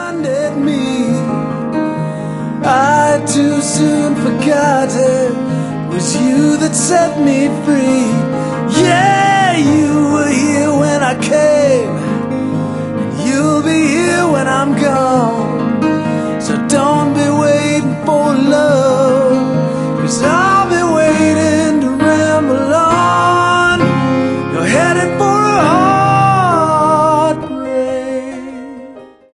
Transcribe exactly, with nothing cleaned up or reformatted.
bonded me. I too soon forgot it was you that set me free. Yeah, you were here when I came, and you'll be here when